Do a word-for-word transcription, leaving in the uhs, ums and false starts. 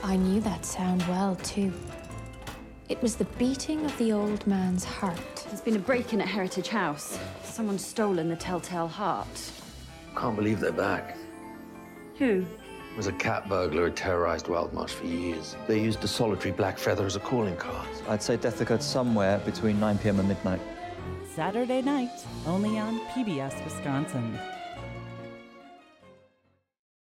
I knew that sound well, too. It was the beating of the old man's heart. There's been a break-in at Heritage House. Someone's stolen the Telltale Heart. Can't believe they're back. Who? There was a cat burglar who terrorized Wildmarsh for years. They used a solitary black feather as a calling card. I'd say death occurred somewhere between nine p m and midnight. Saturday night, only on P B S Wisconsin.